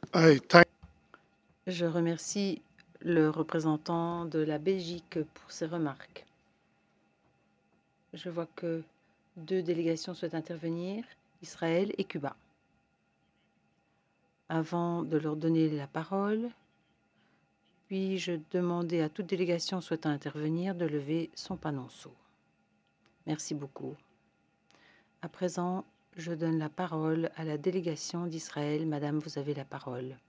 I thank Je remercie le représentant de la Belgique pour ses remarques. Je vois que 2 délégations souhaitent intervenir, Israël et Cuba. Avant de leur donner la parole, puis-je demander à toute délégation souhaitant intervenir de lever son panonceau. Merci beaucoup. À présent, je donne la parole à la délégation d'Israël. Madame, vous avez la parole.